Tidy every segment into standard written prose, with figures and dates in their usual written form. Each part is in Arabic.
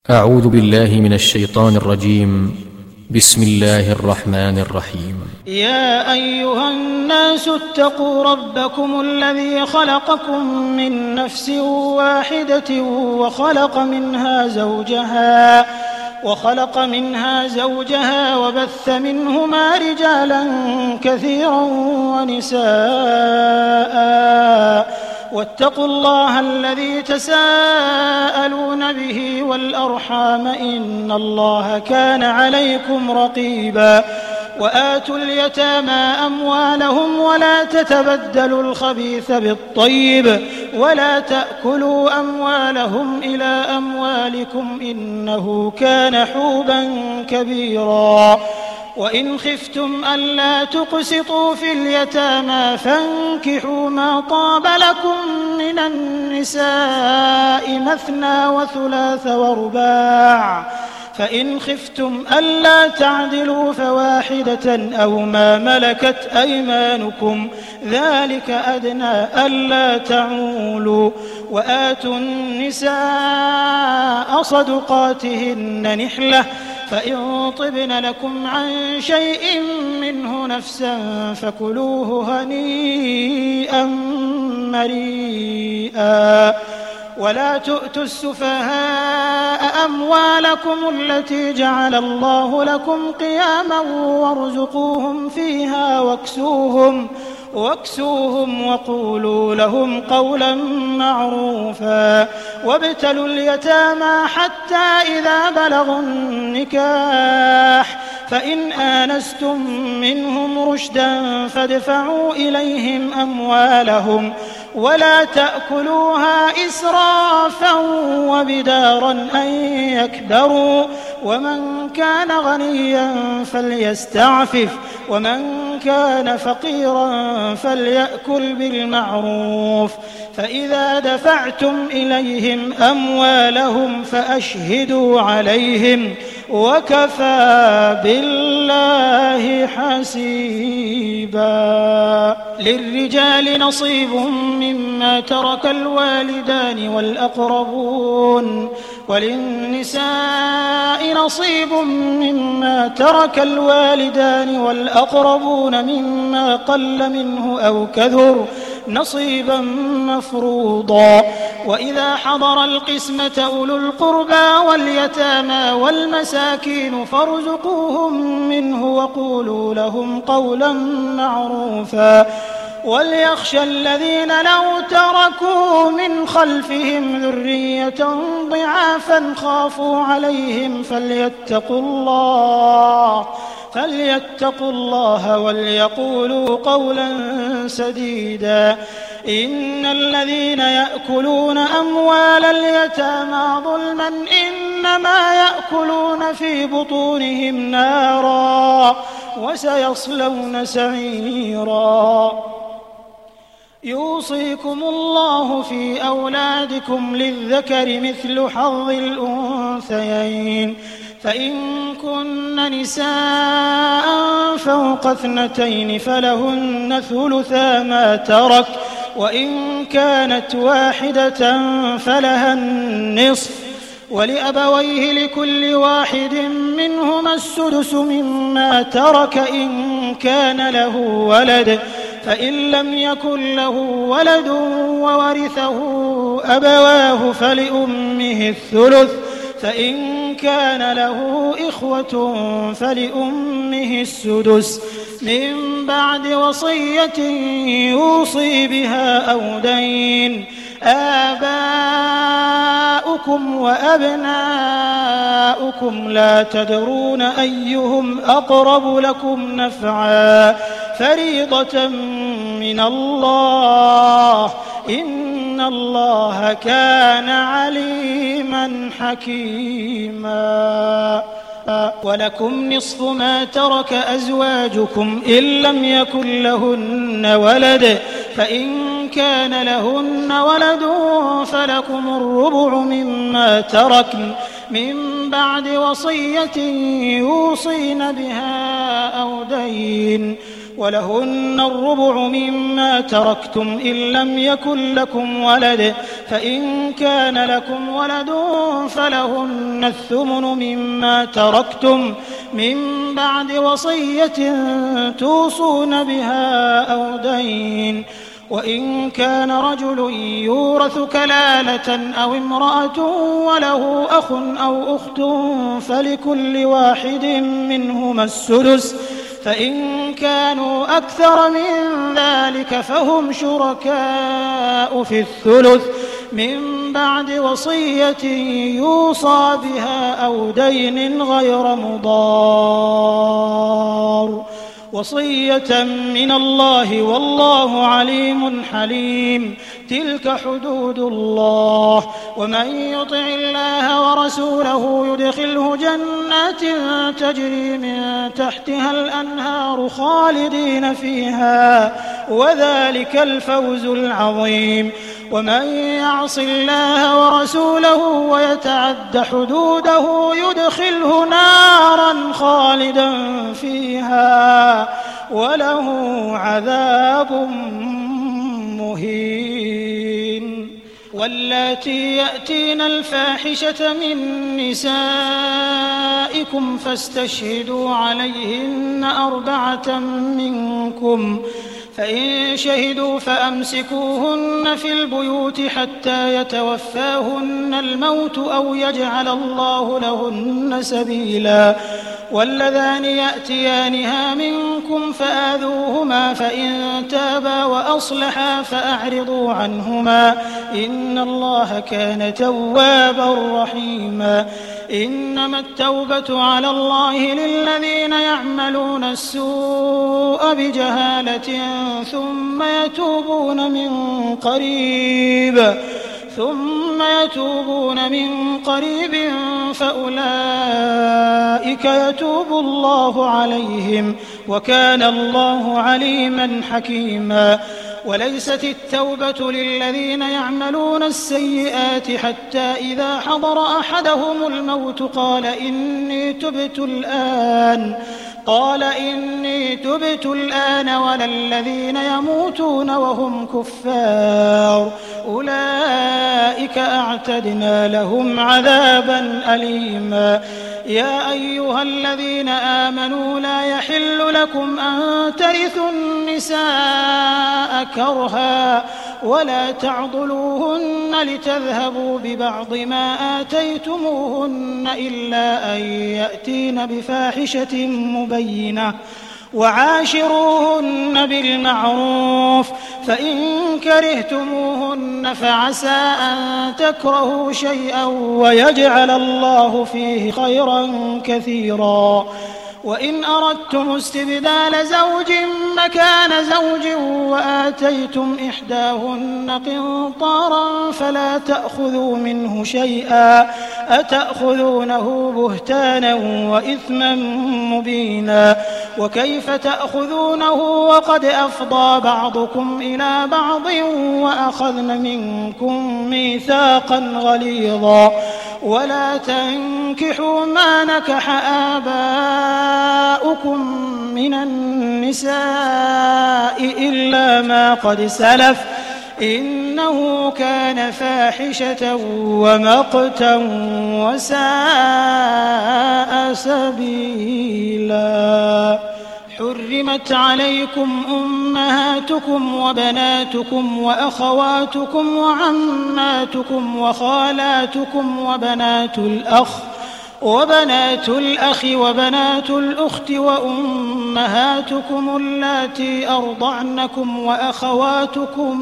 أعوذ بالله من الشيطان الرجيم. بسم الله الرحمن الرحيم. يا أيها الناس اتقوا ربكم الذي خلقكم من نفس واحدة وخلق منها زوجها وبث منهما رجالا كثيرا ونساء واتقوا الله الذي تساءلون به والأرحام إن الله كان عليكم رقيبا. وآتوا اليتامى أموالهم ولا تتبدلوا الخبيث بالطيب ولا تأكلوا أموالهم إلى أموالكم إنه كان حوبا كبيرا. وإن خفتم ألا تقسطوا في اليتامى فانكحوا ما طاب لكم من النساء مثنى وثلاث ورباع، فإن خفتم ألا تعدلوا فواحدة أو ما ملكت أيمانكم ذلك أدنى ألا تعولوا. وآتوا النساء صدقاتهن نحلة، فإن طبن لكم عن شيء منه نفسا فكلوه هنيئا مريئا. ولا تؤتوا السفهاء أموالكم التي جعل الله لكم قياما وارزقوهم فيها واكسوهم وقولوا لهم قولا معروفا. وابتلوا اليتامى حتى إذا بلغوا النكاح فإن آنستم منهم رشدا فادفعوا إليهم أموالهم ولا تأكلوها إسرافا وبدارا أن يكبروا. ومن كان غنيا فليستعفف ومن كان فقيرا فليأكل بالمعروف. فإذا دفعتم إليهم أموالهم فأشهدوا عليهم وكفى بالله حسيبا. للرجال نصيب مما ترك الوالدان والأقربون وللنساء نصيب مما ترك الوالدان والأقربون مما قل منه أو كثر نصيبا مفروضا. وإذا حضر القسمة أولو القربى واليتامى والمساكين فارزقوهم منه وقولوا لهم قولا معروفا. وليخشى الذين لو تركوا من خلفهم ذرية ضعافا خافوا عليهم فليتقوا الله وليقولوا قولا سديدا. إن الذين يأكلون أموال اليتامى ظلما إنما يأكلون في بطونهم نارا وسيصلون سعيرا. يوصيكم الله في أولادكم للذكر مثل حظ الأنثيين، فإن كن نساء فوق 2 فلهن ثلثا ما ترك، وإن كانت واحدة فلها النصف، ولأبويه لكل واحد منهما السدس مما ترك إن كان له ولد، فإن لم يكن له ولد وورثه أبواه فلأمه الثلث، فإن كان له إخوة فلأمه السدس من بعد وصية يوصي بها أو دين. آباؤكم وأبناؤكم لا تدرون أيهم أقرب لكم نفعا فريضة من الله إن الله كان عليما حكيما. ولكم نصف ما ترك أزواجكم إن لم يكن لهن ولد، فإن كان لهن ولد فلكم الربع مما تركن من بعد وصية يوصين بها أو دين. ولهن الربع مما تركتم إن لم يكن لكم ولد، فإن كان لكم ولد فلهن الثمن مما تركتم من بعد وصية توصون بها أو دين. وإن كان رجل يورث كلالة أو امرأة وله أخ أو أخت فلكل واحد منهما السدس، فإن كانوا أكثر من ذلك فهم شركاء في الثلث من بعد وصية يوصى بها أو دين غير مضار، وصية من الله والله عليم حليم. تلك حدود الله، ومن يطع الله ورسوله يدخله جنات تجري من تحتها الأنهار خالدين فيها، وذلك الفوز العظيم. ومن يعص الله ورسوله ويتعد حدوده يدخله نارا خالدا فيها وله عذاب مهين. واللاتي يأتين الفاحشة من نسائكم فاستشهدوا عليهن 4 منكم، فإن شهدوا فأمسكوهن في البيوت حتى يتوفاهن الموت أو يجعل الله لهن سبيلا. واللذان يأتيانها منكم فآذوهما، فإن تابا وأصلحا فأعرضوا عنهما، إن الله كان توابا رحيما. إنما التوبة على الله للذين يعملون السوء بجهالة ثم يتوبون من قريب فأولئك يتوب الله عليهم، وكان الله عليما حكيما. وليست التوبة للذين يعملون السيئات حتى إذا حضر أحدهم الموت قال إني تبت الآن ولا الذين يموتون وهم كفار، أولئك أعتدنا لهم عذابا أليما. يا أيها الذين آمنوا لا يحل لكم أن ترثوا النساء كرها ولا تعضلوهن لتذهبوا ببعض ما آتيتموهن إلا أن يأتين بفاحشة مبينة، وعاشروهن بالمعروف، فإن كرهتموهن فعسى أن تكرهوا شيئا ويجعل الله فيه خيرا كثيرا. وإن أردتم استبدال زوج مكان زوج وآتيتم إحداهن قنطارا فلا تأخذوا منه شيئا، أتأخذونه بهتانا وإثما مبينا. وكيف تأخذونه وقد أفضى بعضكم إلى بعض وأخذن منكم ميثاقا غليظا. ولا تنكحوا ما نكح آباؤكم من النساء إلا ما قد سلف، إنه كان فاحشة ومقتا وساء سبيلا. حرمت عليكم أمهاتكم وبناتكم وأخواتكم وعماتكم وخالاتكم وبنات الأخ وبنات الأخت وأمهاتكم اللاتي أرضعنكم وأخواتكم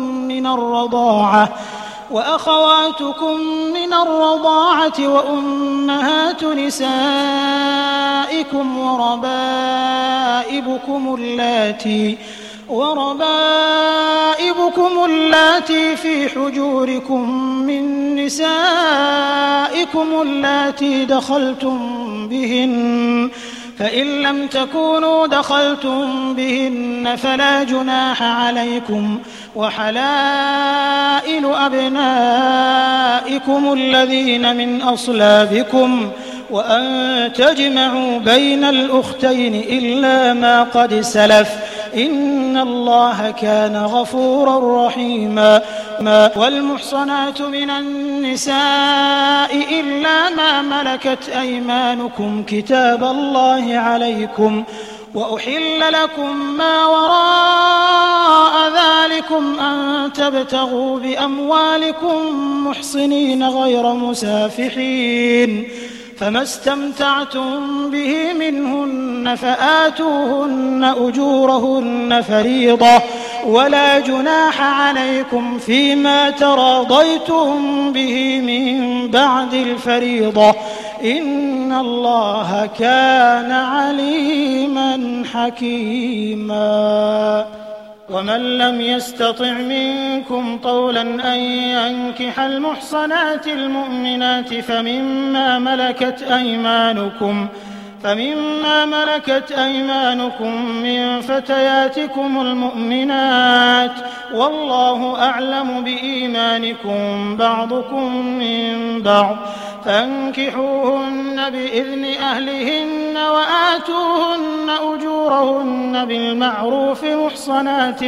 من الرضاعة وأمهات نسائكم وربائبكم اللاتي في حجوركم من نسائكم اللاتي دخلتم بهن، فإن لم تكونوا دخلتم بهن فلا جناح عليكم. وحلائل أبنائكم الذين من أصلابكم، وأن تجمعوا بين الأختين إلا ما قد سلف، إن الله كان غفورا رحيما. والمحصنات من النساء إلا ما ملكت أيمانكم كتاب الله عليكم، وأحل لكم ما وراء ذلكم أن تبتغوا بأموالكم محصنين غير مسافحين، فما استمتعتم به منهن فآتوهن أجورهن فريضة، ولا جناح عليكم فيما تراضيتم به من بعد الفريضة، إن الله كان عليما حكيما. ومن لم يستطع منكم طولا أن ينكح المحصنات المؤمنات فمما ملكت أيمانكم من فتياتكم المؤمنات، والله أعلم بإيمانكم بعضكم من بعض، فانكحوهن بإذن أهلهن وآتوهن أجورهن بالمعروف محصنات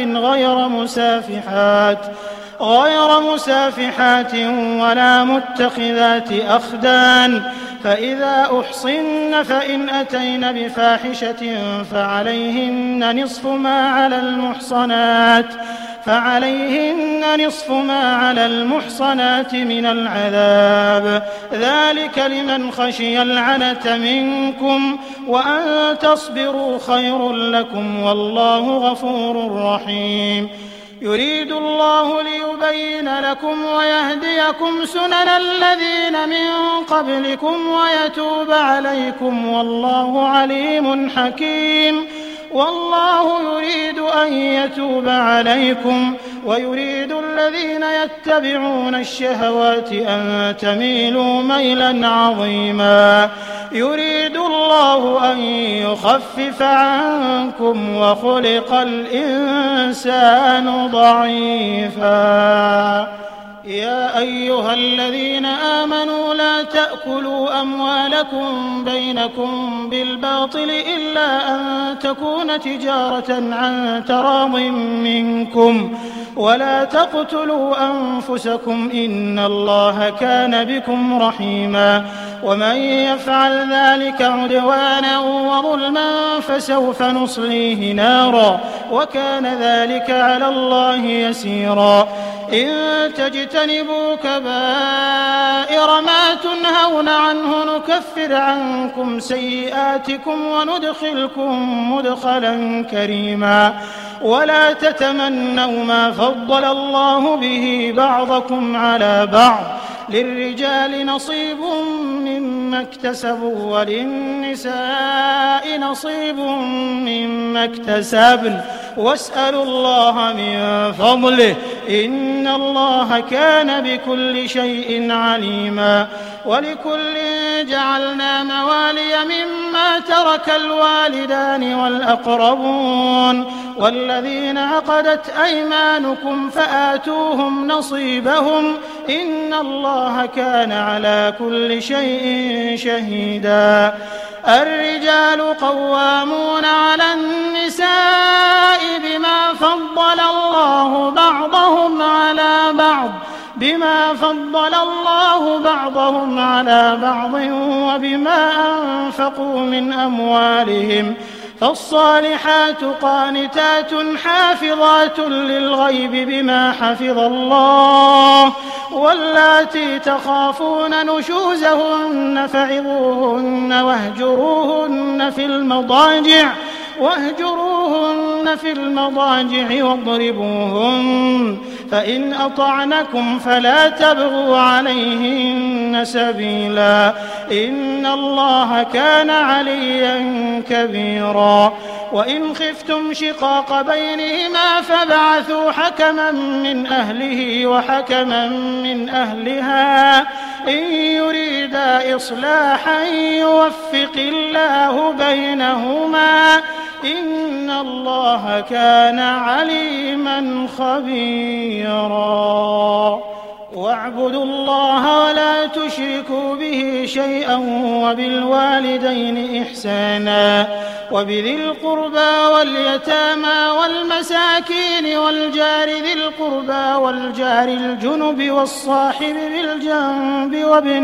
غير مسافحات ولا متخذات أخدان، فإذا أحصن فإن أتين بفاحشة فعليهن نصف ما على المحصنات من العذاب، ذلك لمن خشي العنة منكم، وأن تصبروا خير لكم، والله غفور رحيم. يريد الله ليبين لكم ويهديكم سنن الذين من قبلكم ويتوب عليكم، والله عليم حكيم. والله يريد أن يتوب عليكم ويريد الذين يتبعون الشهوات أن تميلوا ميلا عظيما. يريد الله أن يخفف عنكم وخلق الإنسان ضعيفا. يا أيها الذين آمنوا لا تأكلوا أموالكم بينكم بالباطل إلا أن تكون تجارة عن تراض منكم، ولا تقتلوا أنفسكم إن الله كان بكم رحيما. ومن يفعل ذلك عدوانا وظلما فسوف نصليه نارا، وكان ذلك على الله يسيرا. إن تجتنبوا كبائر ما تنهون عنه نكفر عنكم سيئاتكم وندخلكم مدخلا كريما. ولا تتمنوا ما فضل الله به بعضكم على بعض، للرجال نصيب مما اكتسبوا وللنساء نصيب مما اكتسبن، واسألوا الله من فضله إن الله كان بكل شيء عليما. ولكل جعلنا موالي مما ترك الوالدان والأقربون والذين عقدت أيمانكم فآتوهم نصيبهم إن الله كان على كل شيء شهيدا. الرجال قوامون على النساء بما فضل الله بعضهم على بعض وبما أنفقوا من أموالهم، فالصالحات قانتات حافظات للغيب بما حفظ الله، واللاتي تخافون نشوزهن فعظوهن واهجروهن في المضاجع واضربوهن، فإن أطعنكم فلا تبغوا عليهن سبيلا إن الله كان عليا كبيرا. وإن خفتم شقاق بينهما فابعثوا حكما من أهله وحكما من أهلها إن يريدا إصلاحا يوفق الله بينهما إن الله كان عليما خبيرا. واعبدوا الله ولا تشركوا به شيئا وبالوالدين إحسانا وبذي القربى واليتامى والمساكين والجار ذي القربى والجار الجنب والصاحب بالجنب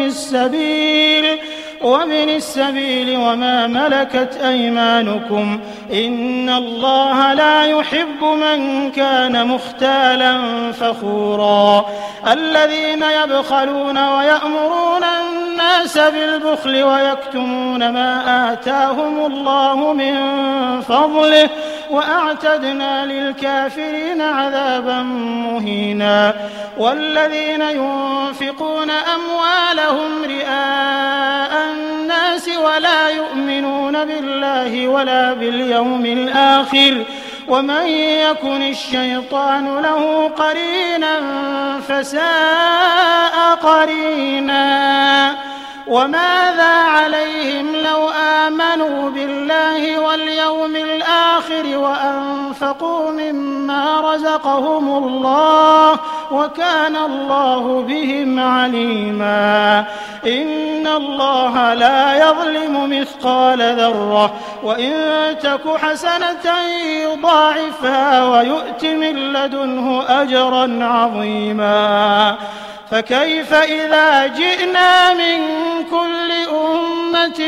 وابن السبيل وما ملكت أيمانكم إن الله لا يحب من كان مختالا فخورا الذين يبخلون ويأمرون الناس بالبخل ويكتمون ما آتاهم الله من فضله وأعتدنا للكافرين عذابا مهينا والذين ينفقون أموالهم رئاء الناس ولا يؤمنون بالله ولا باليوم الآخر ومن يكن الشيطان له قرينا فساء قرينا وماذا عليهم لو آمنوا بالله واليوم الآخر وأنفقوا مما رزقهم الله وكان الله بهم عليما إن الله لا يظلم مثقال ذرة وإن تك حسنة يضاعفها ويؤت من لدنه أجرا عظيما فكيف إذا جئنا من كل أمة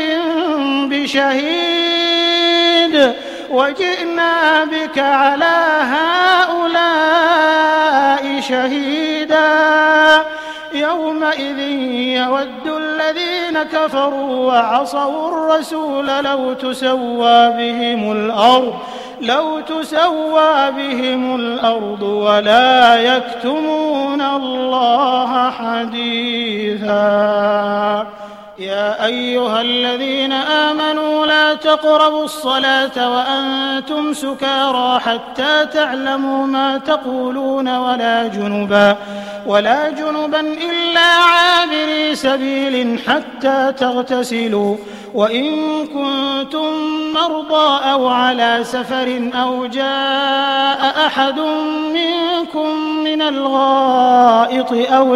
بشهيد وجئنا بك على هؤلاء شهيدا يومئذ يود الذين كفروا وعصوا الرسول لو تسوى بهم الأرض ولا يكتمون الله حديثا يا أيها الذين آمنوا لا تقربوا الصلاة وأنتم سكارى حتى تعلموا ما تقولون ولا جنبا إلا عابري سبيل حتى تغتسلوا وإن كنتم مرضى أو على سفر أو جاء أحد منكم من الغائط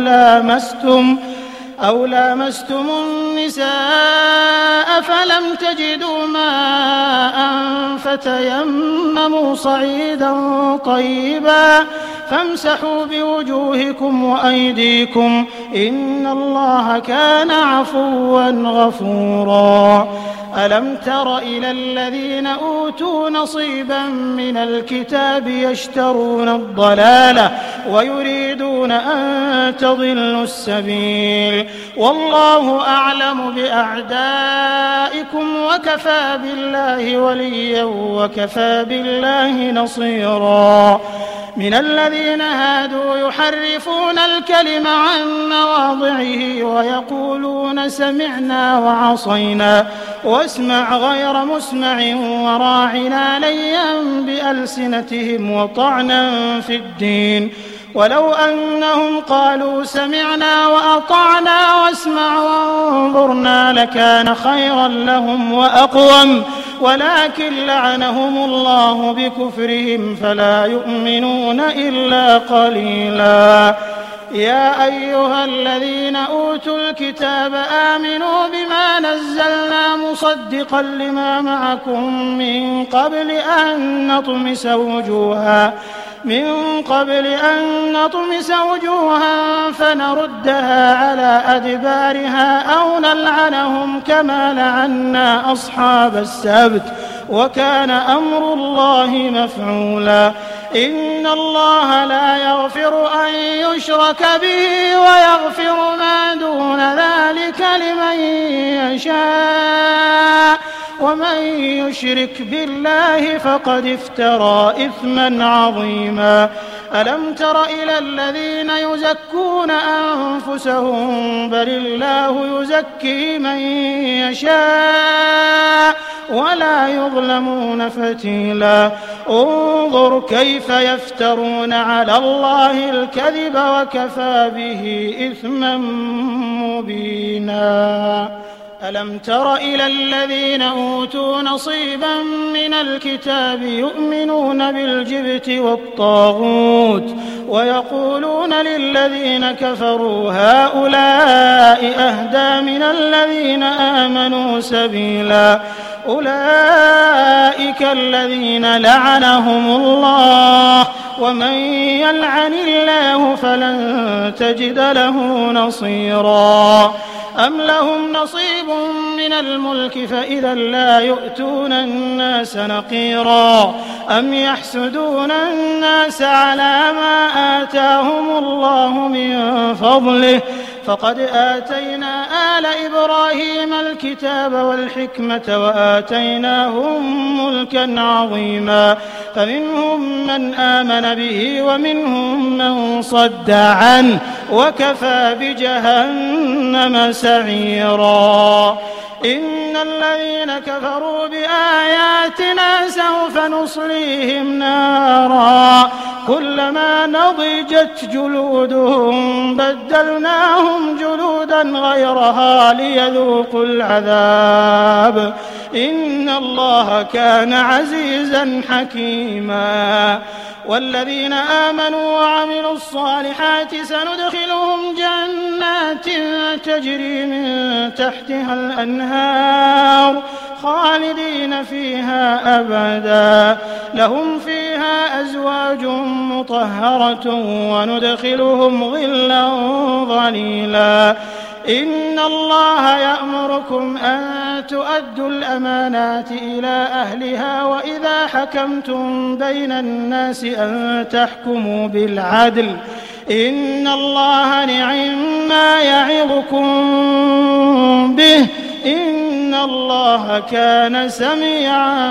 أو لامستم النساء فلم تجدوا ماء فتيمموا صعيدا طيبا فامسحوا بوجوهكم وأيديكم إن الله كان عفوا غفورا ألم تر إلى الذين أوتوا نصيبا من الكتاب يشترون الضلالة ويريدون أن تضلوا السبيل والله أعلم بأعدائكم وكفى بالله وليا وكفى بالله نصيرا من الذين هادوا يحرفون الكلم عن مواضعه ويقولون سمعنا وعصينا واسمع غير مسمع وراعنا ليا بألسنتهم وطعنا في الدين ولو أنهم قالوا سمعنا وأطعنا واسمع وانظرنا لكان خيرا لهم وأقوم ولكن لعنهم الله بكفرهم فلا يؤمنون إلا قليلا يا أيها الذين أوتوا الكتاب آمنوا بما نزلنا مصدقا لما معكم من قبل أن نطمس وجوها فنردها على أدبارها أو نلعنهم كما لعنا أصحاب السبت وكان أمر الله مفعولا إن الله لا يغفر أن يشرك به ويغفر ما دون ذلك لمن يشاء ومن يشرك بالله فقد افترى إثما عظيما ألم تر إلى الذين يزكون أنفسهم بل الله يزكي من يشاء ولا يظلمون فتيلا انظر كيف يفترون على الله الكذب وكفى به إثما مبينا ألم تر إلى الذين أوتوا نصيبا من الكتاب يؤمنون بالجبت والطاغوت ويقولون للذين كفروا هؤلاء أهدى من الذين آمنوا سبيلا أولئك الذين لعنهم الله ومن يلعن الله فلن تجد له نصيرا أم لهم نصيب من الملك فإذا لا يؤتون الناس نقيرا أم يحسدون الناس على ما آتاهم الله من فضله فقد آتينا آل إبراهيم الكتاب والحكمة وآتيناهم ملكا عظيما فمنهم من آمن به ومنهم من صد عنه وكفى بجهنم سعيرا إن الذين كفروا بآياتنا سوف نصليهم نارا كلما نضجت جلودهم بدلناهم جلودا غيرها ليذوقوا العذاب إن الله كان عزيزا حكيما والذين آمنوا وعملوا الصالحات سندخلهم جنات تجري من تحتها الأنهار خالدين فيها أبدا لهم فيها أزواج مطهرة وندخلهم ظلا ظليلا إن الله يأمركم أن تؤدوا الأمانات إلى أهلها وإذا حكمتم بين الناس أن تحكموا بالعدل إن الله نعم يعظكم به إن الله كان سميعا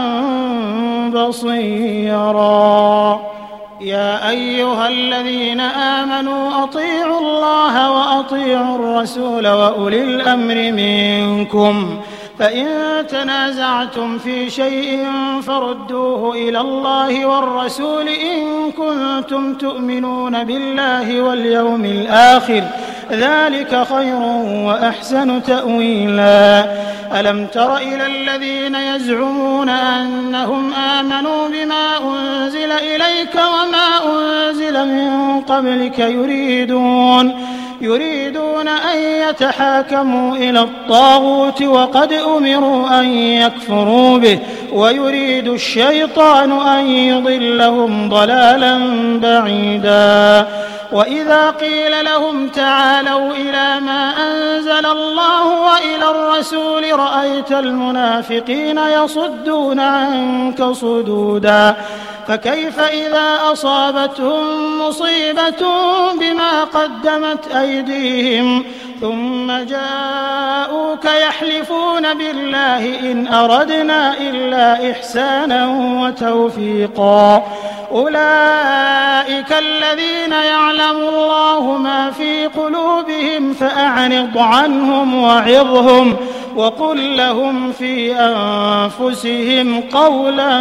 بصيرا يا أيها الذين آمنوا أطيعوا الله وأطيعوا الرسول وأولي الأمر منكم فإن تنازعتم في شيء فردوه إلى الله والرسول إن كنتم تؤمنون بالله واليوم الآخر ذلك خير وأحسن تأويلا ألم تر إلى الذين يزعمون أنهم آمنوا بما أنزل إليك وما أنزل من قبلك يريدون أن يتحاكموا إلى الطاغوت وقد أمروا أن يكفروا به ويريد الشيطان أن يضلهم ضلالا بعيدا وإذا قيل لهم تعالوا إلى ما أنزل الله وإلى الرسول رأيت المنافقين يصدون عنك صدودا فكيف إذا أصابتهم مصيبة بما قدمت أيديهم ثم جاءوك يحلفون بالله إن أردنا إلا إحسانا وتوفيقا أولئك الذين يعلم الله ما في قلوبهم فأعرض عنهم وعظهم وقل لهم في أنفسهم قولا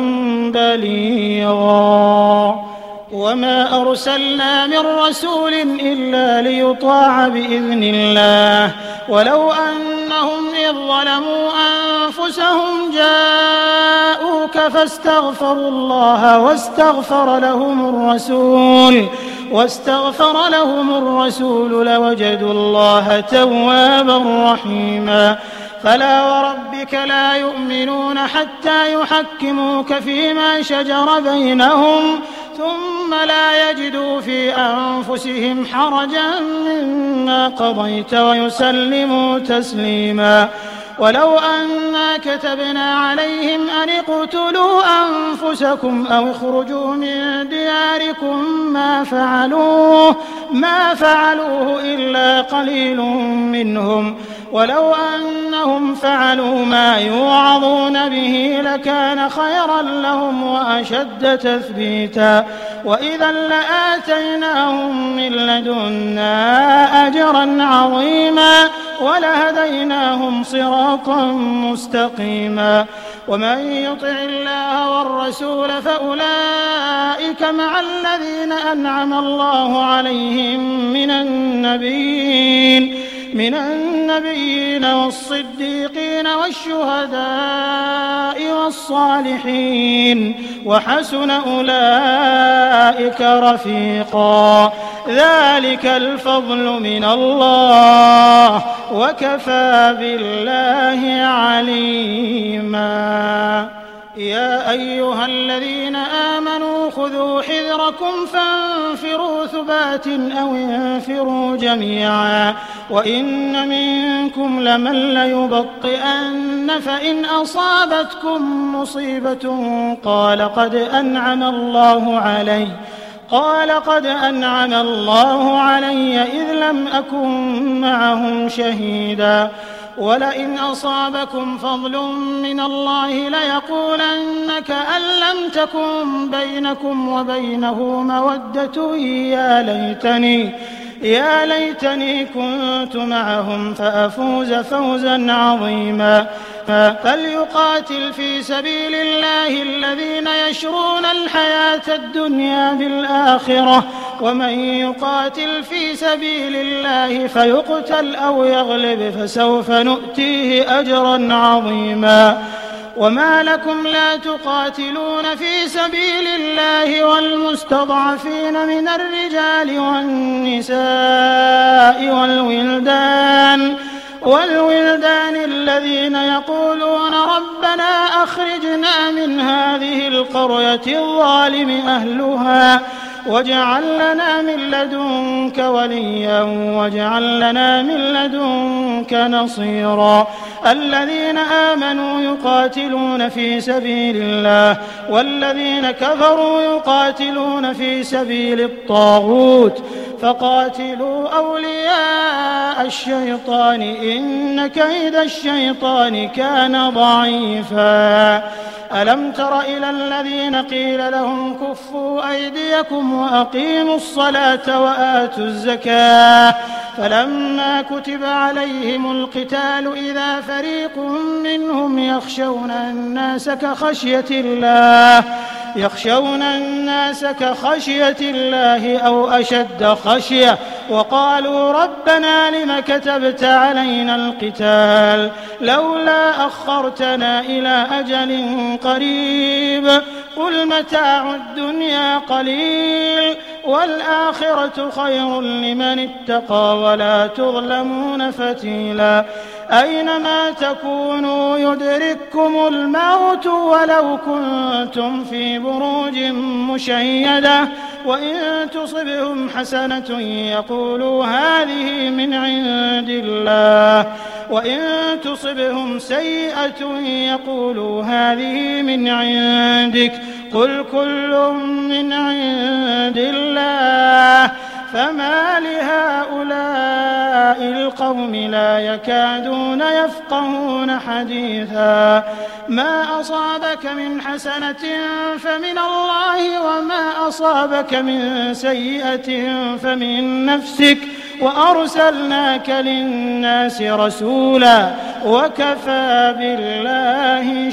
بليغا وما أرسلنا من رسول إلا ليطاع بإذن الله ولو أنهم إذ ظلموا أنفسهم جاءوك فاستغفروا الله واستغفر لهم الرسول لوجدوا الله توابا رحيما فلا وربك لا يؤمنون حتى يحكموك فيما شجر بينهم ثم لا يجدوا في أنفسهم حرجا مما قضيت ويسلموا تسليما ولو أنا كتبنا عليهم أن اقتلوا أنفسكم أو اخرجوا من دياركم ما فعلوه إلا قليل منهم ولو أنهم فعلوا ما يوعظون به لكان خيرا لهم وأشد تثبيتا وإذا لآتيناهم من لدنا أجرا عظيما ولهديناهم صراطا مستقيما ومن يطع الله والرسول فأولئك مع الذين أنعم الله عليهم من النبيين من النبيين والصديقين والشهداء والصالحين وحسن أولئك رفيقا ذلك الفضل من الله وكفى بالله عليما يا أيها الذين آمنوا خذوا حذركم فانفروا ثبات أو انفروا جميعا وإن منكم لمن ليبطئن فإن أصابتكم مصيبة قال قد أنعم الله علي إذ لم أكن معهم شهيدا ولئن أصابكم فضل من الله ليقولن كأن لم تكن بينكم وبينه مودة يا ليتني كنت معهم فأفوز فوزا عظيما فليقاتل في سبيل الله الذين يشرون الحياة الدنيا بالآخرة ومن يقاتل في سبيل الله فيقتل أو يغلب فسوف نؤتيه أجرا عظيما وما لكم لا تقاتلون في سبيل الله والمستضعفين من الرجال والنساء والولدان الذين يقولون ربنا أخرجنا من هذه القرية الظالم أهلها واجعل لنا من لدنك وليا واجعل لنا من لدنك نصيرا الذين آمنوا يقاتلون في سبيل الله والذين كفروا يقاتلون في سبيل الطاغوت فقاتلوا أولياء الشيطان إن كيد الشيطان كان ضعيفا ألم تر إلى الذين قيل لهم كفوا أيديكم وأقيموا الصلاة وآتوا الزكاة فلما كتب عليهم القتال إذا فريق منهم يخشون الناس كخشية الله أو أشد خشية وقالوا ربنا لم كتبت علينا القتال لولا أخرتنا إلى أجل قريب قل متاع الدنيا قليل والآخرة خير لمن اتقى ولا تظلمون فتيلا أينما تكونوا يدرككم الموت ولو كنتم في بروج مشيدة وإن تصبهم حسنة يقولوا هذه من عند الله وإن تصبهم سيئة يقولوا هذه من عندك قل كل من عند الله فما لهؤلاء القوم لا يكادون يفقهون حديثا ما أصابك من حسنة فمن الله وما أصابك من سيئة فمن نفسك وأرسلناك للناس رسولا وكفى بالله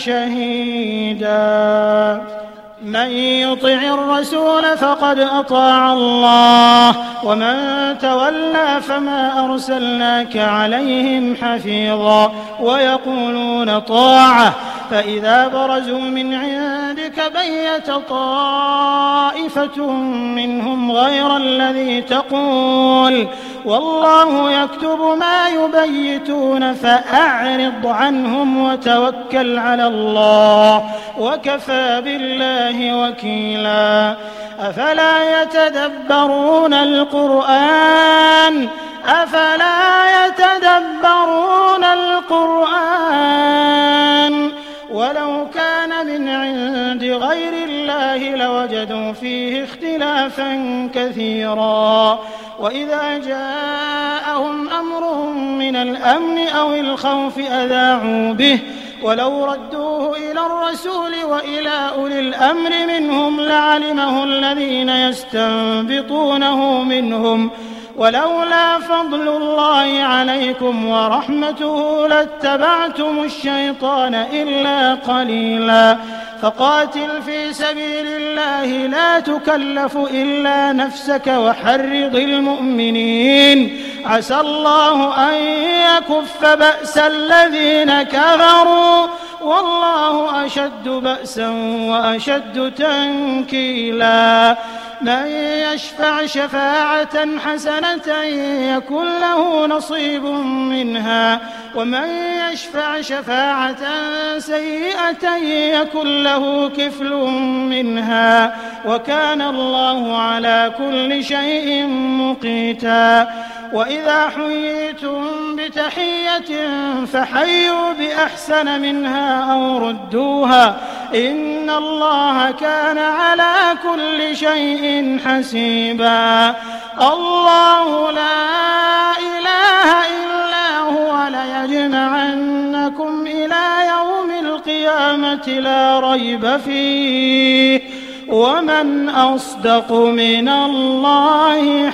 شهيدا من يطع الرسول فقد أطاع الله ومن تولى فما أرسلناك عليهم حفيظا ويقولون طاعة فإذا برزوا من عندك بيت طائفة منهم غير الذي تقول والله يكتب ما يبيتون فأعرض عنهم وتوكل على الله وكفى بالله وكيلا أفلا يتدبرون القرآن ولو كان من عند غير الله لوجدوا فيه اختلافا كثيرا وإذا جاءهم أمر من الأمن أو الخوف أذاعوا به ولو ردوه إلى الرسول وإلى أولي الأمر منهم لعلمه الذين يستنبطونه منهم ولولا فضل الله عليكم ورحمته لاتبعتم الشيطان إلا قليلا فقاتل في سبيل الله لا تكلف إلا نفسك وحرض المؤمنين عسى الله أن يكف بأس الذين كفروا والله أشد بأسا وأشد تنكيلا من يشفع شفاعة حسنة يكن له نصيب منها ومن يشفع شفاعة سيئة يكن له كفل منها وكان الله على كل شيء مقيتا وإذا حييتم بتحية فحيوا بأحسن منها أو ردوها إن الله كان على كل شيء حسيبا الله لا إله إلا هو ليجمعنكم إلى يوم القيامة لا ريب فيه ومن أصدق من الله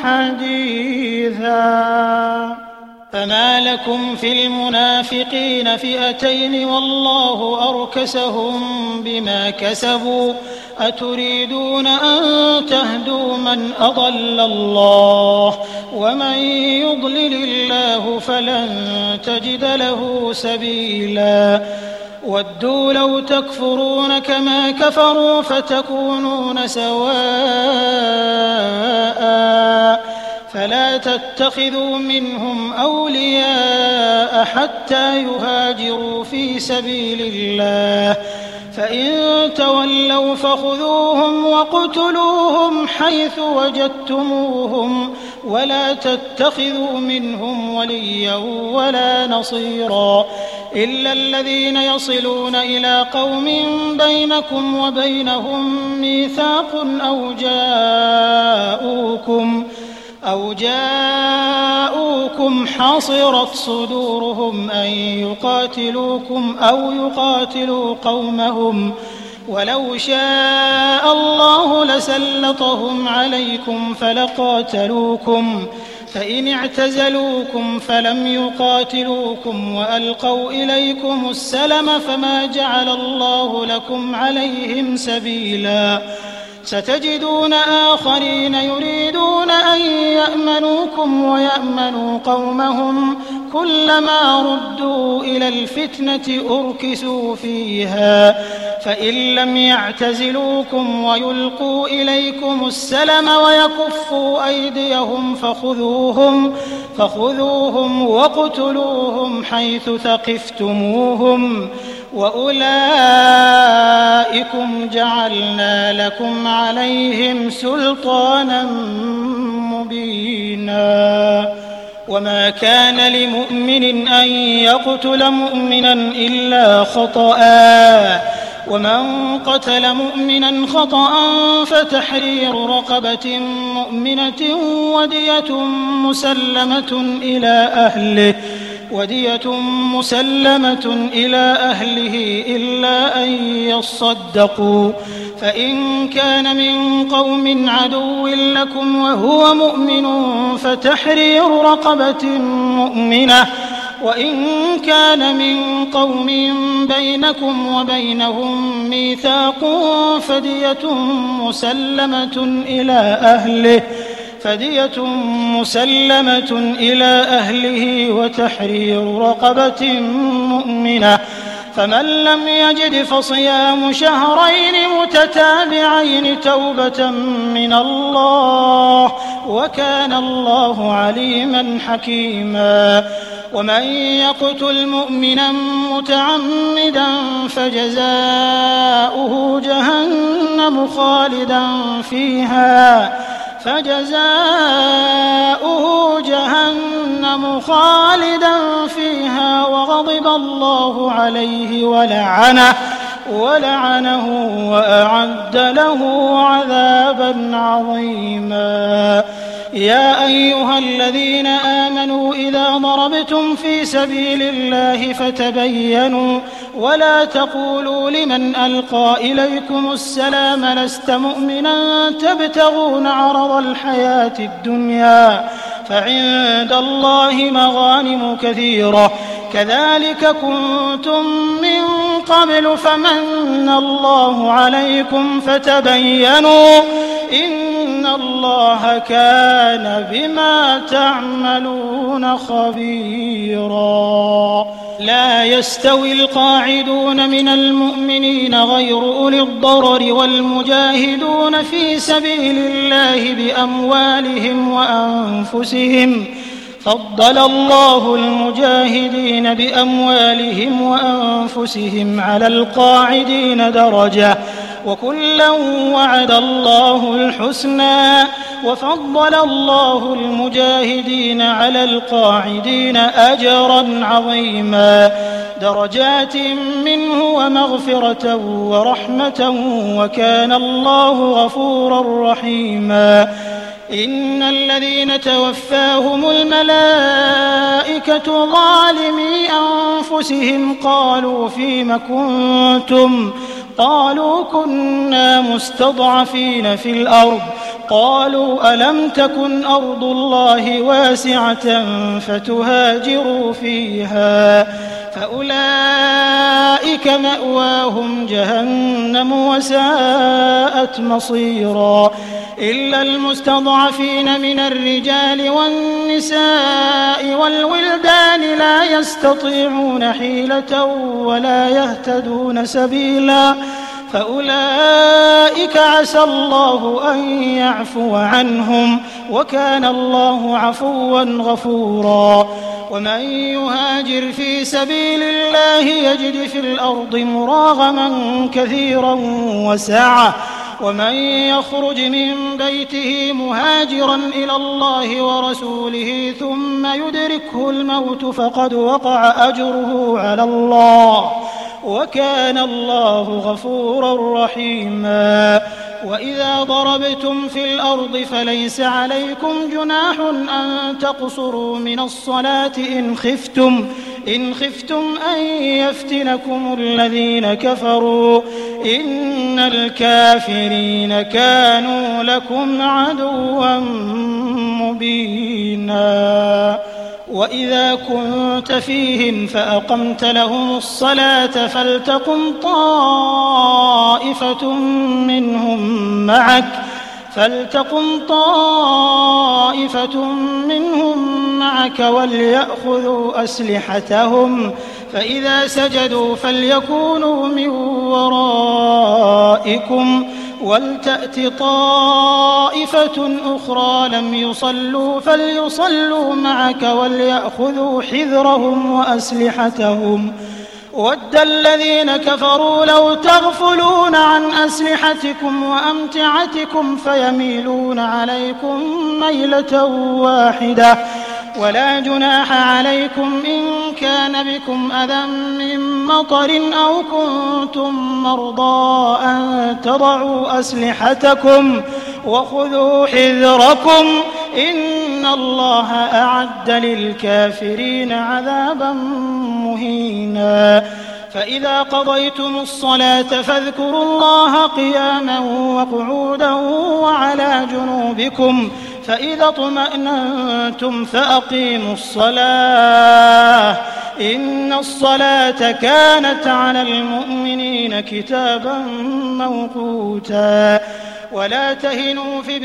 حديثا فما لكم في المنافقين فئتين والله أركسهم بما كسبوا أتريدون أن تهدوا من أضل الله ومن يضلل الله فلن تجد له سبيلا ودوا لو تكفرون كما كفروا فتكونون سواء فلا تتخذوا منهم أولياء حتى يهاجروا في سبيل الله فإن تولوا فخذوهم وقتلوهم حيث وجدتموهم ولا تتخذوا منهم وليا ولا نصيرا إلا الذين يصلون إلى قوم بينكم وبينهم ميثاق أو جاءوكم حصرت صدورهم أن يقاتلوكم أو يقاتلوا قومهم ولو شاء الله لسلطهم عليكم فلقاتلوكم فإن اعتزلوكم فلم يقاتلوكم وألقوا إليكم السلم فما جعل الله لكم عليهم سبيلا ستجدون آخرين يريدون أن يأمنوكم ويأمنوا قومهم كلما ردوا إلى الفتنة أركسوا فيها فإن لم يعتزلوكم ويلقوا إليكم السلم ويكفوا أيديهم فخذوهم واقتلوهم حيث ثقفتموهم وأولئكم جعلنا لكم عليهم سلطانا مبينا وما كان لمؤمن أن يقتل مؤمنا إلا خطأ ومن قتل مؤمنا خطأ فتحرير رقبة مؤمنة ودية مسلمة إلى أهله إلا أن يصدقوا فإن كان من قوم عدو لكم وهو مؤمن فتحرير رقبة مؤمنة وإن كان من قوم بينكم وبينهم ميثاق فدية مسلمة إلى أهله وتحرير رقبة مؤمنة فمن لم يجد فصيام شهرين متتابعين توبة من الله وكان الله عليما حكيما ومن يقتل مؤمنا متعمدا فجزاؤه جهنم خالدا فيها وغضب الله عليه ولعنه وأعد له عذابا عظيما يا أيها الذين آمنوا إذا ضربتم في سبيل الله فتبينوا ولا تقولوا لمن ألقى إليكم السلام لست مؤمنا تبتغون عرض الحياة الدنيا فعند الله مغانم كثيرة كذلك كنتم من قبل فمن الله عليكم فتبينوا إن الله كان بما تعملون خبيرا. لا يستوي القاعدون من المؤمنين غير أولي الضرر والمجاهدون في سبيل الله بأموالهم وأنفسهم. فضل الله المجاهدين بأموالهم وأنفسهم على القاعدين درجة، وكلا وعد الله الحسنى، وفضل الله المجاهدين على القاعدين أجرا عظيما، درجات منه ومغفرة ورحمة، وكان الله غفورا رحيما. إن الذين توفاهم الملائكة ظالمي أنفسهم قالوا فيم كنتم؟ قالوا كنا مستضعفين في الأرض. قالوا ألم تكن أرض الله واسعة فتهاجروا فيها؟ فأولئك مأواهم جهنم وساءت مصيرا. إلا المستضعفين من الرجال والنساء والولدان لا يستطيعون حيلة ولا يهتدون سبيلا، فأولئك عسى الله أن يعفو عنهم، وكان الله عفوا غفورا. ومن يهاجر في سبيل الله يجد في الأرض مراغما كثيرا وسعة، ومن يخرج من بيته مهاجرا إلى الله ورسوله ثم يدركه الموت فقد وقع أجره على الله، وكان الله غفورا رحيما. وإذا ضربتم في الأرض فليس عليكم جناح أن تقصروا من الصلاة إن خفتم أن يفتنكم الذين كفروا، إن الكافرين كانوا لكم عدوا مبينا. وإذا كنت فيهم فأقمت لهم الصلاة فلتقم طائفة منهم معك وليأخذوا أسلحتهم، فإذا سجدوا فليكونوا من ورائكم ولتأت طائفة أخرى لم يصلوا فليصلوا معك وليأخذوا حذرهم وأسلحتهم. ود الذين كفروا لو تغفلون عن أسلحتكم وأمتعتكم فيميلون عليكم ميلة واحدة. ولا جناح عليكم إن كان بكم أذى من مطر أو كنتم مرضى أن تضعوا أسلحتكم وخذوا حذركم، إن الله أعد للكافرين عذابا مهينا. فإذا قضيتم الصلاة فاذكروا الله قياما وقعودا وعلى جنوبكم، فإذا اطمأننتم فأقيموا الصلاة، إن الصلاة كانت على المؤمنين كتابا موقوتا. ولا تهنوا في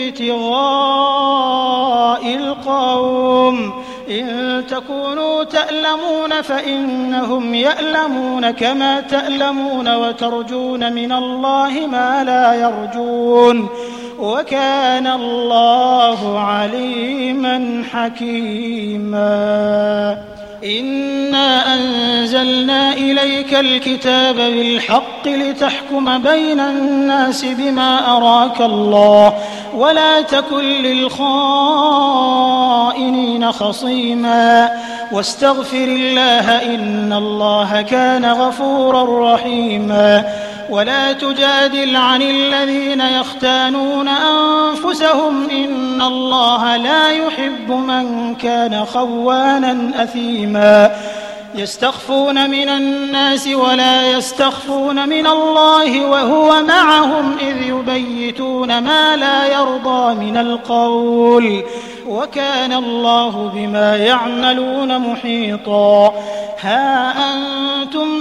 ابتغاء القوم، إن تكونوا تألمون فإنهم يألمون كما تألمون وترجون من الله ما لا يرجون، وكان الله عليما حكيما. إنا أنزلنا إليك الكتاب بالحق لتحكم بين الناس بما أراك الله، ولا تكن للخائنين خصيما، واستغفر الله إن الله كان غفورا رحيما. ولا تجادل عن الذين يختانون أنفسهم، إن الله لا يحب من كان خوانا أثيما. يستخفون من الناس ولا يستخفون من الله وهو معهم إذ يبيتون ما لا يرضى من القول، وكان الله بما يعملون محيطا. ها أنتم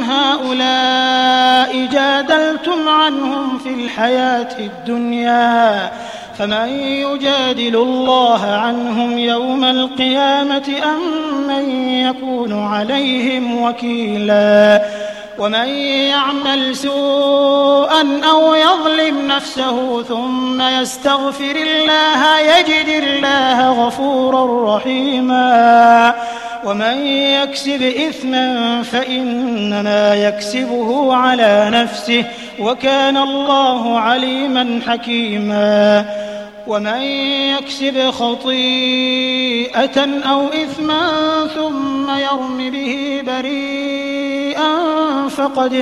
هؤلاء جادلتم عنهم في الحياة الدنيا، فمن يجادل الله عنهم يوم القيامة أم من يكون عليهم وكيلا ومن يعمل سوءا أو يظلم نفسه ثم يستغفر الله يجد الله غفورا رحيما ومن يكسب إثما فإنما يكسبه على نفسه وكان الله عليما حكيما ومن يكسب خطيئة أو إثما ثم يرم به بريئا فقد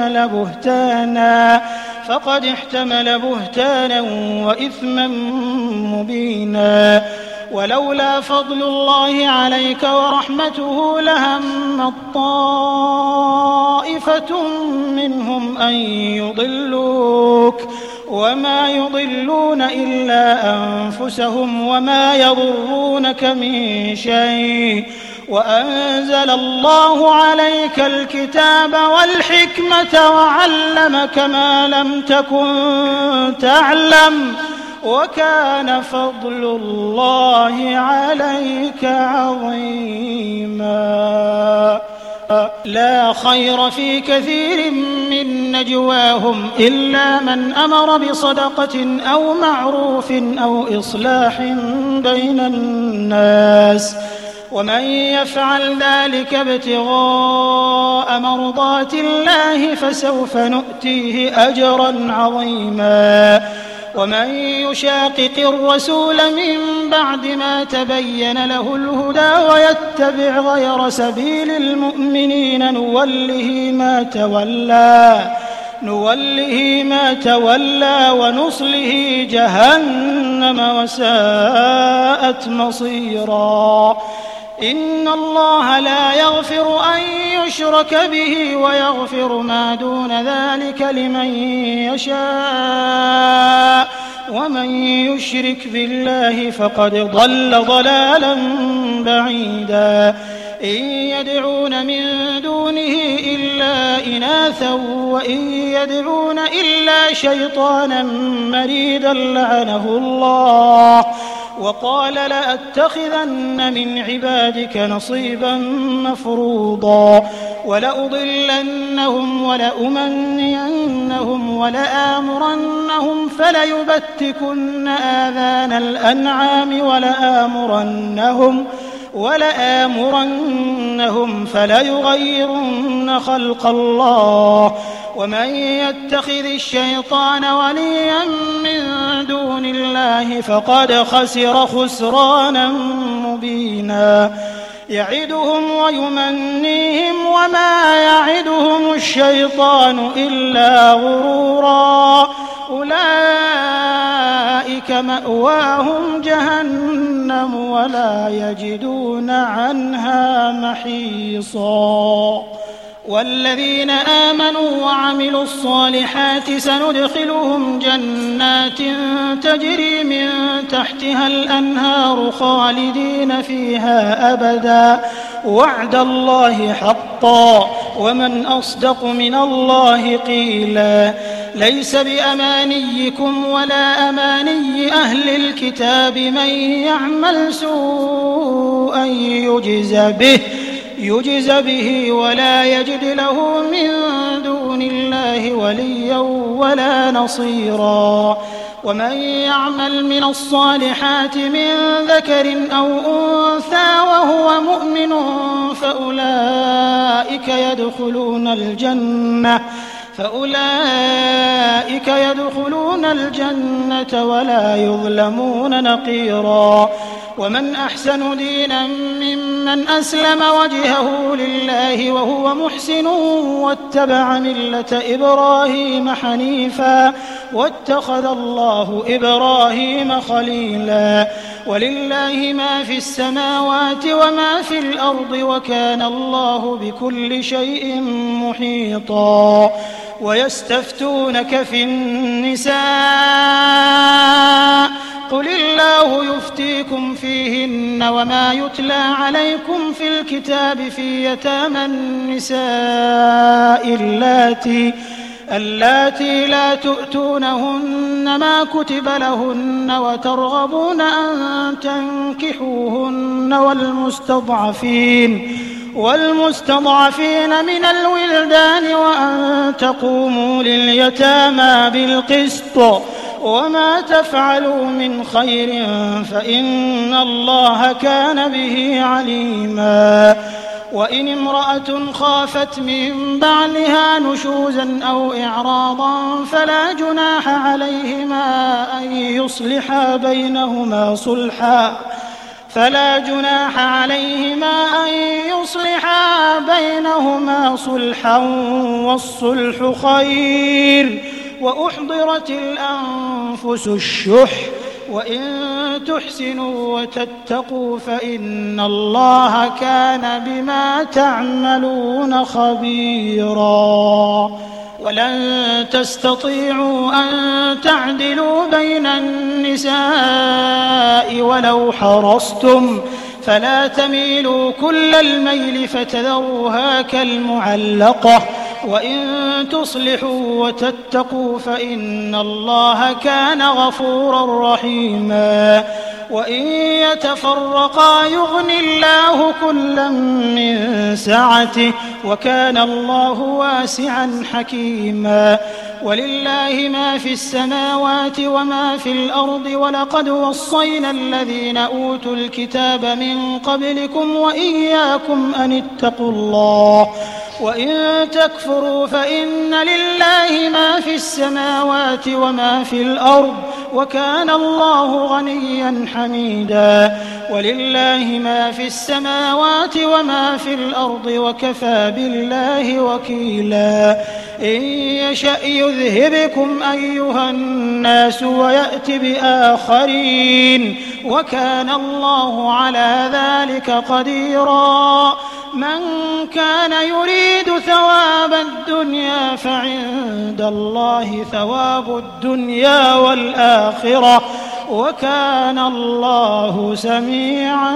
احتمل بهتانا وإثما مبينا ولولا فضل الله عليك ورحمته لهم طائفة منهم أن يضلوك وما يضلون إلا أنفسهم وما يضرونك من شيء وأنزل الله عليك الكتاب والحكمة وعلمك ما لم تكن تعلم وكان فضل الله عليك عظيما لا خير في كثير من نجواهم إلا من أمر بصدقة أو معروف أو إصلاح بين الناس ومن يفعل ذلك ابتغاء مرضات الله فسوف نؤتيه أجرا عظيما ومن يشاقق الرسول من بعد ما تبين له الهدى ويتبع غير سبيل المؤمنين نوله ما تولى ونصله جهنم وساءت مصيرا إن الله لا يغفر أن يشرك به ويغفر ما دون ذلك لمن يشاء ومن يشرك بالله فقد ضل ضلالا بعيدا إن يدعون من دونه إلا إناثا وإن يدعون إلا شيطانا مريدا لعنه الله وقال لأتخذن من عبادك نصيبا مفروضا ولأضلنهم ولأمنينهم ولآمرنهم فليبتكن آذان الأنعام ولآمرنهم فليغيرن خلق الله ومن يتخذ الشيطان وليا من دون الله فقد خسر خسرانا مبينا يعدهم ويمنيهم وما يعدهم الشيطان إلا غرورا أولئك مأواهم جهنم ولا يجدون عنها محيصا والذين آمنوا وعملوا الصالحات سندخلهم جنات تجري من تحتها الأنهار خالدين فيها أبدا وعد الله حقا ومن أصدق من الله قيلا ليس بأمانيكم ولا أماني أهل الكتاب من يعمل سوءا يجز به ولا يجد له من دون الله وليا ولا نصيرا ومن يعمل من الصالحات من ذكر أو أنثى وهو مؤمن فأولئك يدخلون الجنة ولا يظلمون نقيرا ومن أحسن دينا ممن أسلم وجهه لله وهو محسن واتبع ملة إبراهيم حنيفا واتخذ الله إبراهيم خليلا ولله ما في السماوات وما في الأرض وكان الله بكل شيء محيطا ويستفتونك في النساء قل الله يفتيكم فيهن وما يتلى عليكم في الكتاب في يتامى النساء اللاتي لا تؤتونهن ما كتب لهن وترغبون أن تنكحوهن والمستضعفين من الولدان وأن تقوموا لليتامى بالقسط وما تفعلوا من خير فإن الله كان به عليما وإن امرأة خافت من بعلها نشوزا أو إعراضا فلا جناح عليهما أن يصلحا بينهما صلحا والصلح خير وأحضرت الأنفس الشح وإن تحسنوا وتتقوا فإن الله كان بما تعملون خبيرا ولن تستطيعوا أن تعدلوا بين النساء ولو حرصتم فلا تميلوا كل الميل فتذروها كالمعلقة وإن تصلحوا وتتقوا فإن الله كان غفورا رحيما وإن يتفرقا يغن الله كلا من سعته وكان الله واسعا حكيما ولله ما في السماوات وما في الأرض ولقد وصينا الذين أوتوا الكتاب من قبلكم وإياكم أن اتقوا الله وإن تكفروا فإن لله ما في السماوات وما في الأرض وكان الله غنيا حميدا ولله ما في السماوات وما في الأرض وكفى بالله وكيلا إن يشأ يذهبكم أيها الناس ويأت بآخرين وكان الله على ذلك قديرا من كان يريد ثواب الدنيا فعند الله ثواب الدنيا والآخرة وكان الله سميعا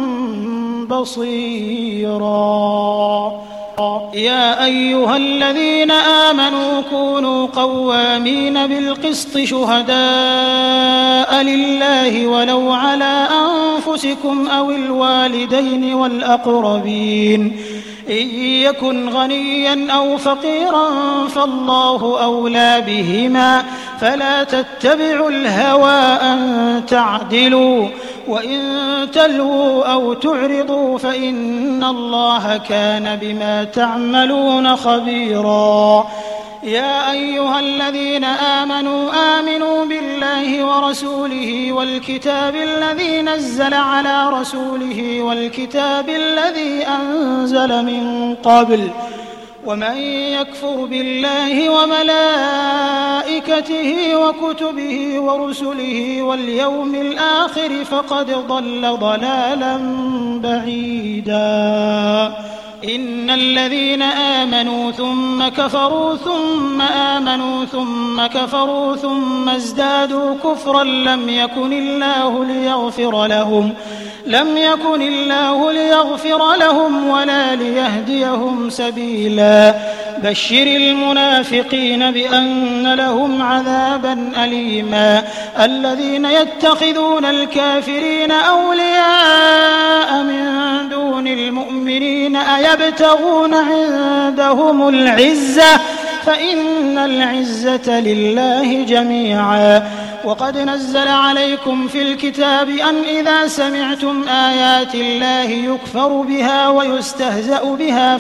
بصيرا يا أيها الذين آمنوا كونوا قوامين بالقسط شهداء لله ولو على أنفسكم أو الوالدين والأقربين إن يكن غنيا أو فقيرا فالله أولى بهما فلا تتبعوا الهوى أن تعدلوا وإن تلووا أو تعرضوا فإن الله كان بما تعملون خبيرا يا أيها الذين آمنوا بالله ورسوله والكتاب الذي نزل على رسوله والكتاب الذي أنزل من قبل ومن يكفر بالله وملائكته وكتبه ورسله واليوم الآخر فقد ضل ضلالا بعيدا إن الذين آمنوا ثم كفروا ثم آمنوا ثم كفروا ثم ازدادوا كفرا لم يكن الله ليغفر لهم ولا ليهديهم سبيلا بشر المنافقين بأن لهم عذابا أليما الذين يتخذون الكافرين أولياء من دون المؤمنين أيبتغون عندهم العزة فإن العزة لله جميعا وقد نزل عليكم في الكتاب أن إذا سمعتم آيات الله يكفر بها ويستهزأ بها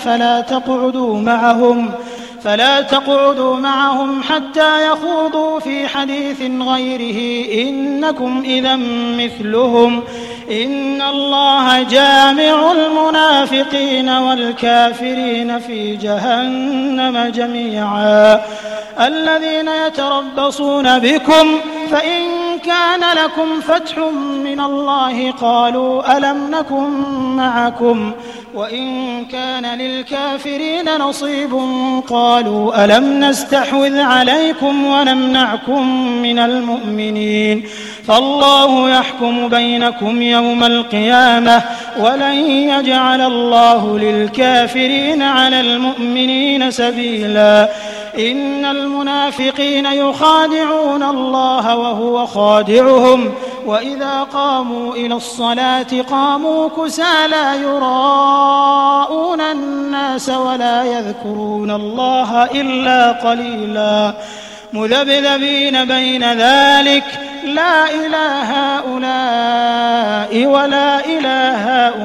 فلا تقعدوا معهم حتى يخوضوا في حديث غيره إنكم إذا مثلهم إن الله جامع المنافقين والكافرين في جهنم جميعا الذين يتربصون بكم فإن كان لكم فتح من الله قالوا ألم نكن معكم وإن كان للكافرين نصيب قالوا ألم نستحوذ عليكم ونمنعكم من المؤمنين فالله يحكم بينكم يوم القيامة ولن يجعل الله للكافرين على المؤمنين سبيلا إن المنافقين يخادعون الله وهو خادعهم وإذا قاموا إلى الصلاة قاموا كسالى يراءون الناس ولا يذكرون الله إلا قليلا مذبذبين بين ذلك لا إله هؤلاء ولا إله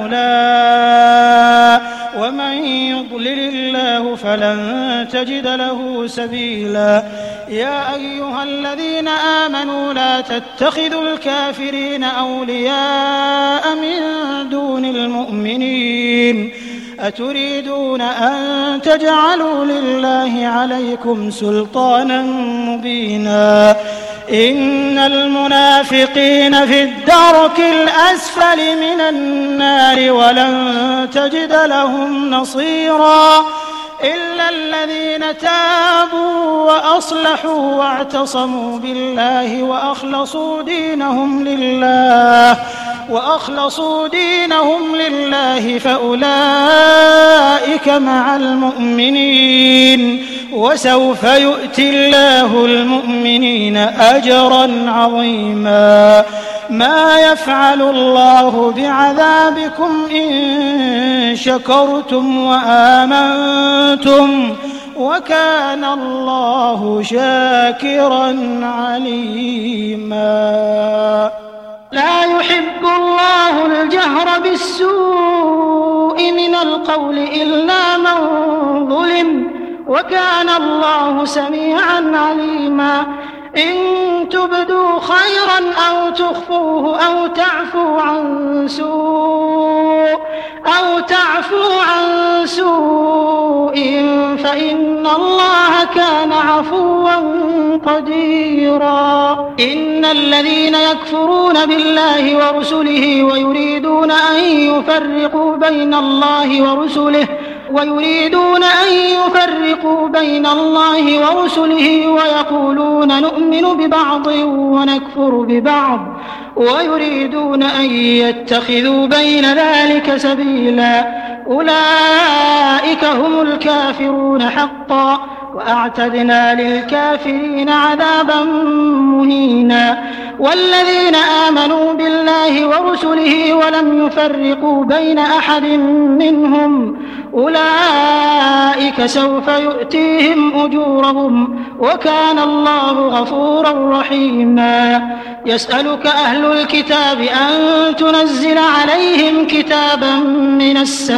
هؤلاء ومن يضلل الله فلن تجد له سبيلا يا أيها الذين آمنوا لا تتخذوا الكافرين أولياء من دون المؤمنين أتريدون أن تجعلوا لله عليكم سلطانا مبينا إن المنافقين في الدرك الأسفل من النار ولن تجد لهم نصيرا إلا الذين تابوا وأصلحوا واعتصموا بالله وأخلصوا دينهم لله فأولئك مع المؤمنين وسوف يؤتي الله المؤمنين أجرا عظيما ما يفعل الله بعذابكم إن شكرتم وآمنتم وكان الله شاكرا عليما لا يحب الله الجهر بالسوء من القول إلا من ظلم وكان الله سميعا عليما إن تبدوا خيرا أو تخفوه أو تعفوا عن سوء فإن الله كان عفوا قديرا إن الذين يكفرون بالله ورسله ويريدون أن يفرقوا بين الله ورسله ويقولون نؤمن ببعض ونكفر ببعض ويريدون أن يتخذوا بين ذلك سبيلا أولئك هم الكافرون حقا وأعتدنا للكافرين عذابا مهينا والذين آمنوا بالله ورسله ولم يفرقوا بين أحد منهم أولئك سوف يؤتيهم أجورهم وكان الله غفورا رحيما يسألك أهل الكتاب أن تنزل عليهم كتابا من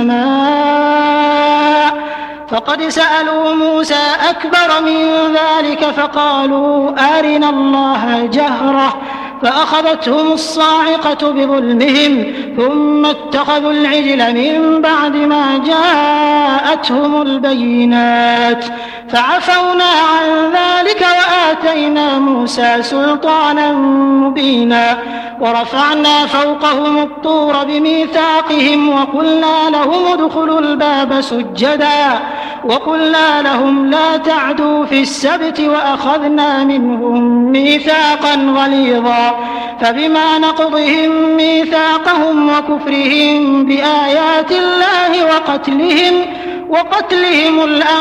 السماء فقد سألوا موسى أكبر من ذلك فقالوا أرنا الله جهرة فأخذتهم الصاعقة بظلمهم ثم اتخذوا العجل من بعد ما جاءتهم البينات فعفونا عن ذلك وآتينا موسى سلطانا مبينا ورفعنا فوقهم الطور بميثاقهم وقلنا لهم ادخلوا الباب سجدا وقلنا لهم لا تعدوا في السبت وأخذنا منهم ميثاقا غليظا فبما نقضهم ميثاقهم وكفرهم بآيات الله وقتلهم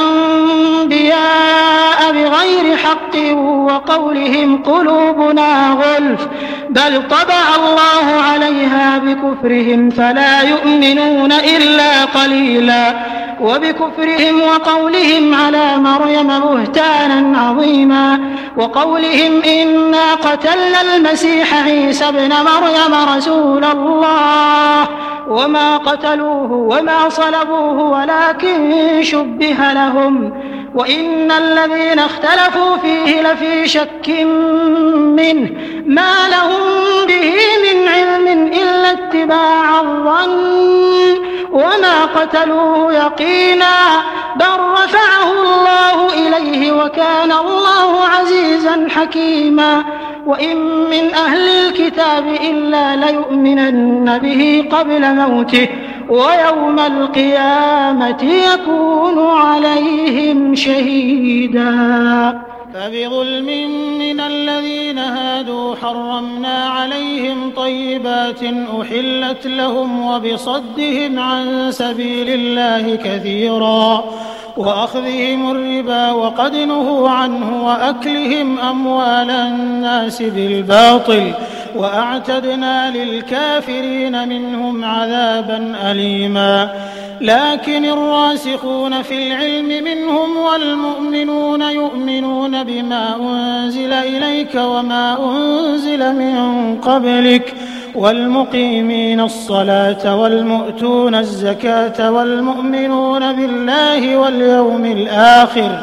الأنبياء بغير حق وقولهم قلوبنا غلف بل طبع الله عليها بكفرهم فلا يؤمنون إلا قليلا وبكفرهم وقولهم على مريم بهتانا عظيما وقولهم إنا قتلنا المسيح عيسى ابن مريم رسول الله وما قتلوه وما صلبوه ولكن شبه لهم وإن الذين اختلفوا فيه لفي شك منه ما لهم به من علم إلا اتباع الظن وما قتلوه يقينا بل رفعه الله إليه وكان الله عزيزا حكيما وإن من أهل الكتاب إلا ليؤمنن به قبل موته ويوم القيامة يكون عليهم شهيدا فبظلم من الذين هادوا حرمنا عليهم طيبات أحلت لهم وبصدهم عن سبيل الله كثيرا وأخذهم الربا وقد نهوا عنه وأكلهم أموال الناس بالباطل وأعتدنا للكافرين منهم عذابا أليما. لكن الراسخون في العلم منهم والمؤمنون يؤمنون بما أنزل إليك وما أنزل من قبلك والمقيمين الصلاة والمؤتون الزكاة والمؤمنون بالله واليوم الآخر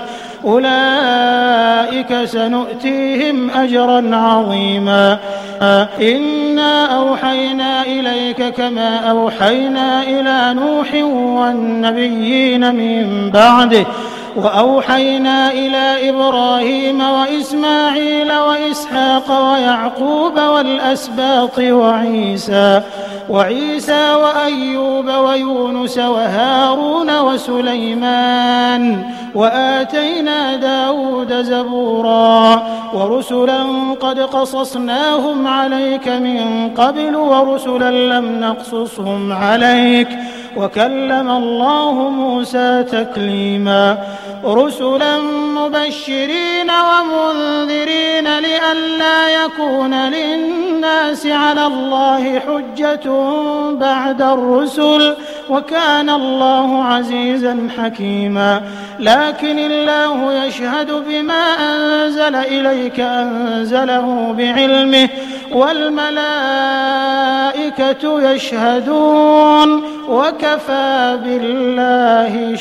أولئك سنؤتيهم أجرا عظيما. إنا أوحينا إليك كما أوحينا إلى نوح والنبيين من بعده وأوحينا إلى إبراهيم وإسماعيل وإسحاق ويعقوب والأسباط وعيسى وأيوب ويونس وهارون وسليمان وآتينا داود زبورا ورسلا قد قصصناهم عليك من قبل ورسلا لم نقصصهم عليك وكلم الله موسى تكليما. رسلا مبشرين ومنذرين لئلا يكون للناس على الله حجة بعد الرسل وكان الله عزيزا حكيما. لكن الله يشهد بما أنزل إليك أنزله بعلمه والملائكة يشهدون وكفى بالله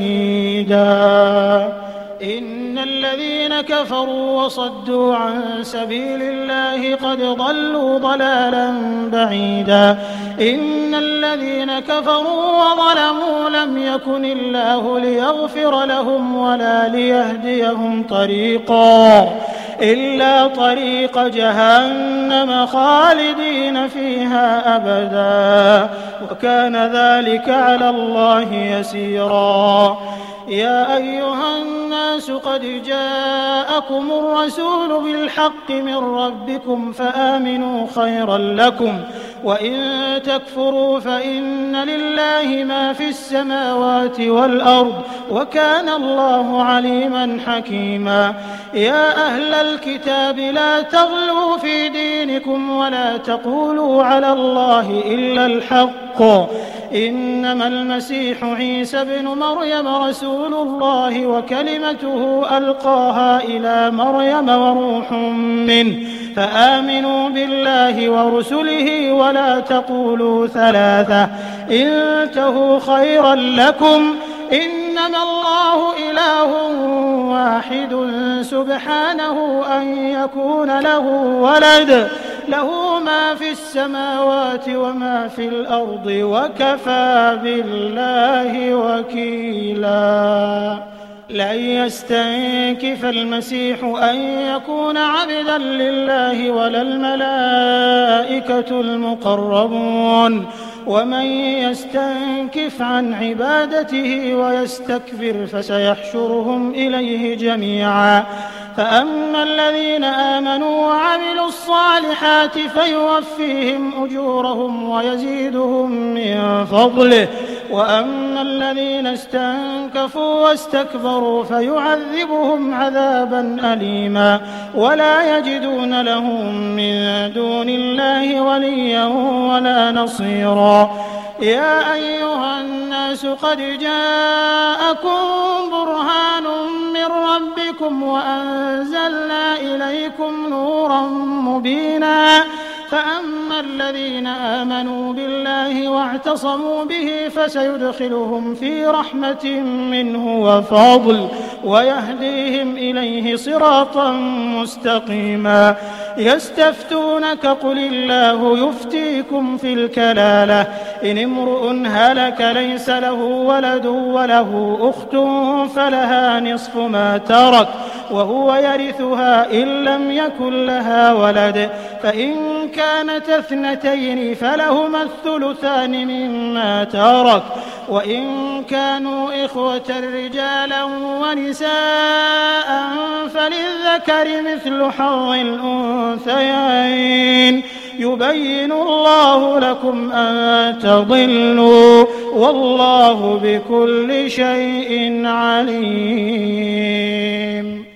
شهيدا. إن الذين كفروا وصدوا عن سبيل الله قد ضلوا ضلالا بعيدا. إن الذين كفروا وظلموا لم يكن الله ليغفر لهم ولا ليهديهم طريقا إلا طريق جهنم خالدين فيها أبدا وكان ذلك على الله يسيرا. يا أيها الناس قد جاءكم الرسول بالحق من ربكم فآمنوا خيرا لكم وإن تكفروا فإن لله ما في السماوات والأرض وكان الله عليما حكيما. يا أهل الكتاب لا تغلوا في دينكم ولا تقولوا على الله إلا الحق إنما المسيح عيسى بن مريم رسول الله وكلمته ألقاها إلى مريم وروح منه فآمنوا بالله ورسله ولا تقولوا ثلاثة انتهوا خيرا لكم إنما الله إله واحد سبحانه أن يكون له ولد له ما في السماوات وما في الأرض وكفى بالله وكيلا. لن يستنكف المسيح أن يكون عبدا لله ولا الملائكة المقربون ومن يستنكف عن عبادته ويستكبر فسيحشرهم إليه جميعا. فأما الذين آمنوا وعملوا الصالحات فيوفيهم أجورهم ويزيدهم من فضله وأما الذين استنكفوا واستكبروا فيعذبهم عذابا أليما ولا يجدون لهم من دون الله وليا ولا نصيرا. يا أيها الناس قد جاءكم برهان من ربكم وأنزلنا إليكم نورا مبينا فأما الذين آمنوا بالله واعتصموا به فسيدخلهم في رحمة منه وفضل ويهديهم إليه صراطا مستقيما. يستفتونك قل الله يفتيكم في الكلالة إن امرؤ هلك ليس له ولد وله أخت فلها نصف ما ترك وهو يرثها إن لم يكن لها ولد فإن كانت اثنتين فلهما الثلثان مما ترك وإن كانوا إخوة رجالا ونساء فللذكر للذكر مثل حظ الأنثيين يبين الله لكم أن تضلوا والله بكل شيء عليم.